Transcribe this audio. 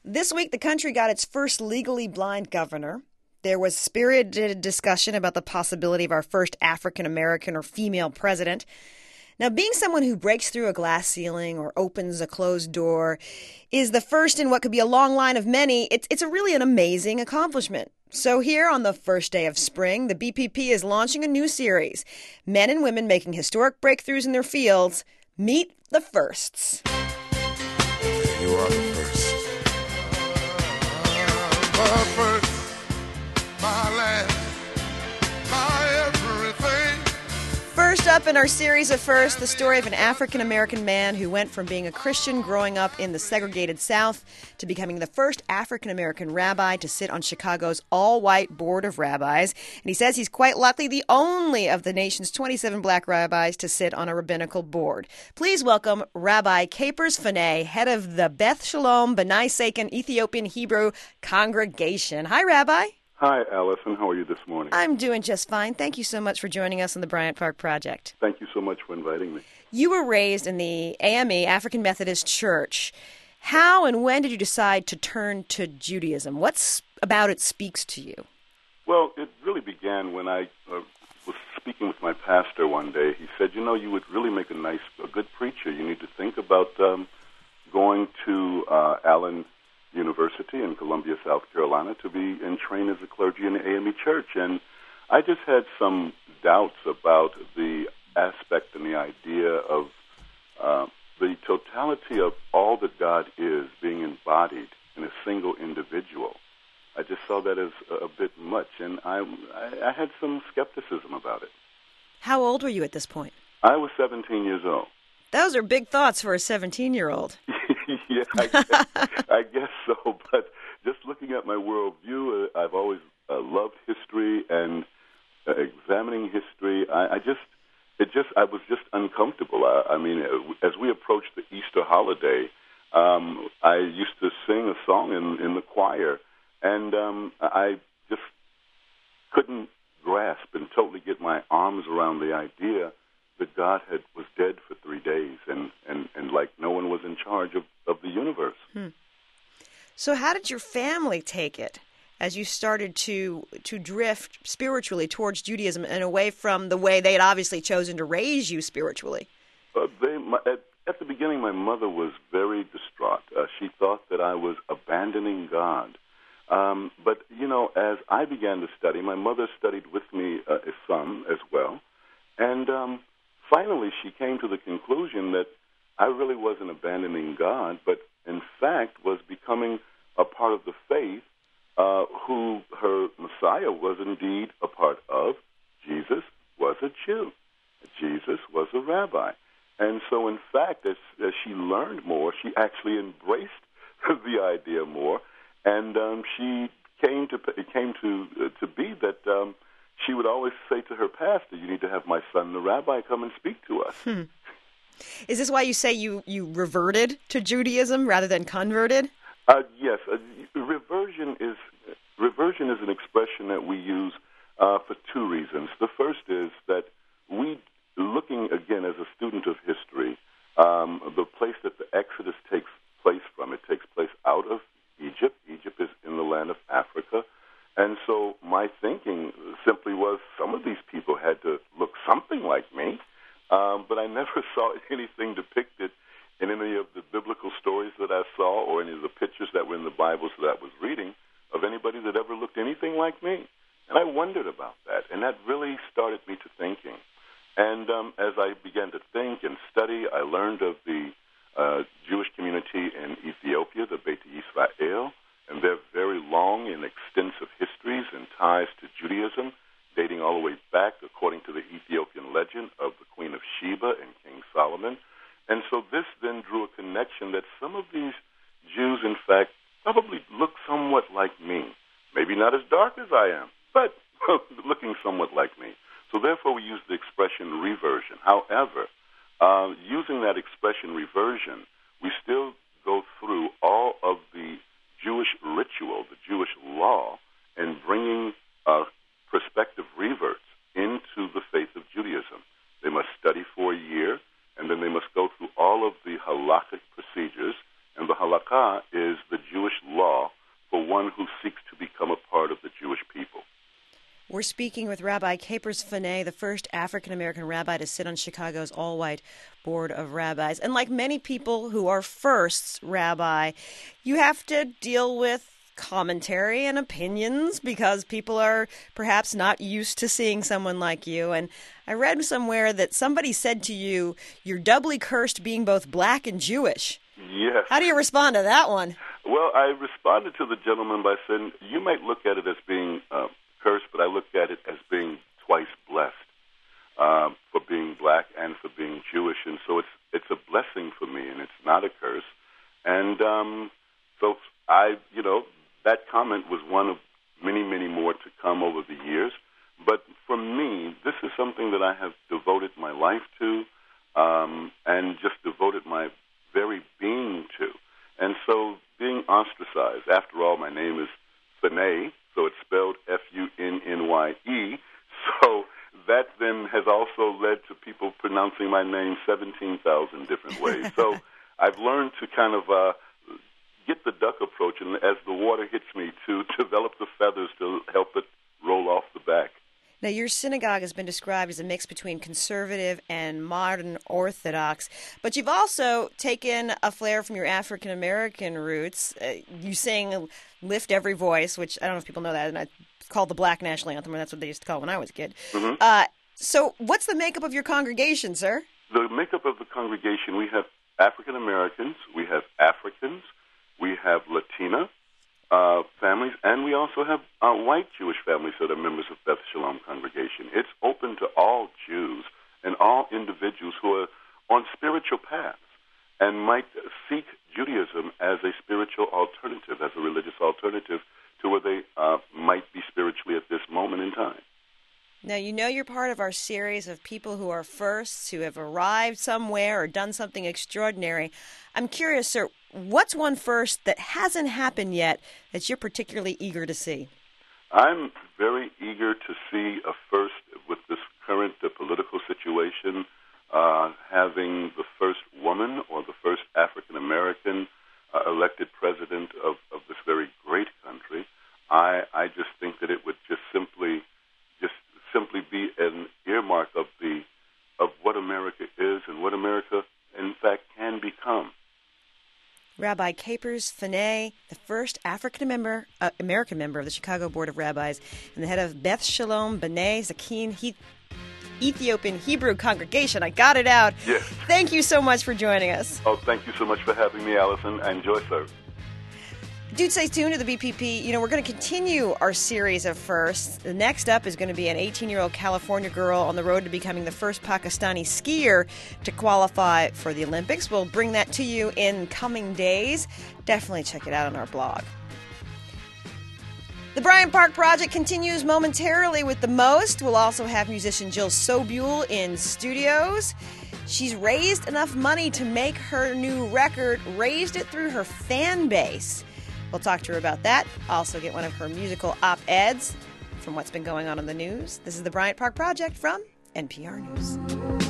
This week, the country got its first legally blind governor. There was spirited discussion about the possibility of our first African American or female president. Now, being someone who breaks through a glass ceiling or opens a closed door is the first in what could be a long line of many. It's really an amazing accomplishment. So here on the first day of spring, the BPP is launching a new series, Men and Women Making Historic Breakthroughs in Their Fields. Meet the Firsts. You are the first. The first, my last, my everything. First up in our series of firsts, the story of an African-American man who went from being a Christian growing up in the segregated South to becoming the first African-American rabbi to sit on Chicago's all-white board of rabbis. And he says he's quite likely the only of the nation's 27 black rabbis to sit on a rabbinical board. Please welcome Rabbi Capers Fanay, head of the Beth Shalom B'nai Seiken Ethiopian Hebrew Congregation. Hi, Rabbi. Hi, Allison. How are you this morning? I'm doing just fine. Thank you so much for joining us on the Bryant Park Project. Thank you so much for inviting me. You were raised in the AME, African Methodist Church. How and when did you decide to turn to Judaism? What's about it speaks to you? Well, it really began when I was speaking with my pastor one day. He said, you would really make a good preacher. You need to think about going to Allen University in Columbia, South Carolina, to be and train as a clergy in the AME Church. And I just had some doubts about the aspect and the idea of the totality of all that God is being embodied in a single individual. I just saw that as a bit much, and I had some skepticism about it. How old were you at this point? I was 17 years old. Those are big thoughts for a 17-year-old. Yeah, I guess so. But just looking at my worldview, I've always loved history and examining history. I was just uncomfortable. I mean, as we approached the Easter holiday, I used to sing a song in the choir, and I just couldn't grasp and totally get my arms around the idea that God was dead for 3 days and like no one was in charge of the universe. So how did your family take it as you started to drift spiritually towards Judaism and away from the way they had obviously chosen to raise you spiritually? At the beginning, my mother was very distraught. She thought that I was abandoning God. But, as I began to study, my mother studied with me some as well. And finally, she came to the conclusion that I really wasn't abandoning God, but in fact was becoming a part of the faith who her Messiah was indeed a part of. Jesus was a Jew. Jesus was a rabbi. And so, in fact, as she learned more, she actually embraced the idea more, and it came to be that she would always say to her pastor, "You need to have my son, the rabbi, come and speak to us." Is this why you say you reverted to Judaism rather than converted? Yes. Reversion is an expression that we use for two reasons. The first is that looking again as a student of history, the place that the Exodus takes place from, it takes place out of Egypt. Egypt is in the land of Africa. And so my thinking simply was some of these people had to look something like me, but I never saw anything depicted in any of the biblical stories that I saw or any of the pictures that were in the Bibles that I was reading of anybody that ever looked anything like me. And I wondered about that, and that really started me to thinking. And as I began to think and study, I learned of the Jewish community in Ethiopia, the Beit Yisrael, and their very long and extensive histories and ties to Judaism, dating all the way back, according to the Ethiopian legend, of the Queen of Sheba and King Solomon. And so this then drew a connection that some of these Jews, in fact, probably look somewhat like me. Maybe not as dark as I am, but looking somewhat like me. So therefore we use the expression reversion. However, using that expression reversion, we still go through all of the Jewish ritual, the Jewish law, and bringing prospective reverts into the faith of Judaism. They must study for a year, and then they must go through all of the halakhic procedures, and the halakha is the Jewish law who seeks to become a part of the Jewish people. We're speaking with Rabbi Capers Fanay, the first African-American rabbi to sit on Chicago's all-white board of rabbis. And like many people who are firsts, Rabbi, you have to deal with commentary and opinions because people are perhaps not used to seeing someone like you. And I read somewhere that somebody said to you, you're doubly cursed being both black and Jewish. Yes. How do you respond to that one? Well, I responded to the gentleman by saying, you might look at it as being cursed, but I look at it as being twice blessed for being black and for being Jewish. And so it's a blessing for me, and it's not a curse. And so that comment was one of many, many more to come over the years. But for me, this is something that I have devoted my life to and just devoted my very being to. And so being ostracized, after all, my name is Fanay, so it's spelled F-U-N-N-Y-E. So that then has also led to people pronouncing my name 17,000 different ways. So I've learned to kind of get the duck approach, and as the water hits me, to develop the feathers to help it roll off the back. Now, your synagogue has been described as a mix between conservative and modern Orthodox, but you've also taken a flair from your African-American roots. You sing Lift Every Voice, which I don't know if people know that, and it's called the Black National Anthem, and that's what they used to call it when I was a kid. Mm-hmm. So what's the makeup of your congregation, sir? The makeup of the congregation, we have African-Americans, we have Africans, we have Latina families, and we also have white Jewish families that are members of Beth Shalom congregation. It's open to all Jews and all individuals who are on spiritual paths and might seek Judaism as a spiritual alternative, as a religious alternative to where they might be spiritually at this moment in time. Now, you know you're part of our series of people who are firsts, who have arrived somewhere or done something extraordinary. I'm curious, sir, what's one first that hasn't happened yet that you're particularly eager to see? I'm very eager to see a first with this current political situation, having the first woman or the first African-American elected president of this very great country. I just think that it would just simply be an earmark of what America is and what America, in fact, can become. Rabbi Capers Fanay, the first African-American member of the Chicago Board of Rabbis and the head of Beth Shalom B'nai Zakin Ethiopian Hebrew congregation. I got it out. Yes. Thank you so much for joining us. Oh, thank you so much for having me, Allison. I enjoy service. Do stay tuned to the BPP. We're going to continue our series of firsts. The next up is going to be an 18-year-old California girl on the road to becoming the first Pakistani skier to qualify for the Olympics. We'll bring that to you in coming days. Definitely check it out on our blog. The Bryant Park Project continues momentarily with the most. We'll also have musician Jill Sobule in studios. She's raised enough money to make her new record, raised it through her fan base. We'll talk to her about that. Also get one of her musical op-eds from what's been going on in the news. This is the Bryant Park Project from NPR News.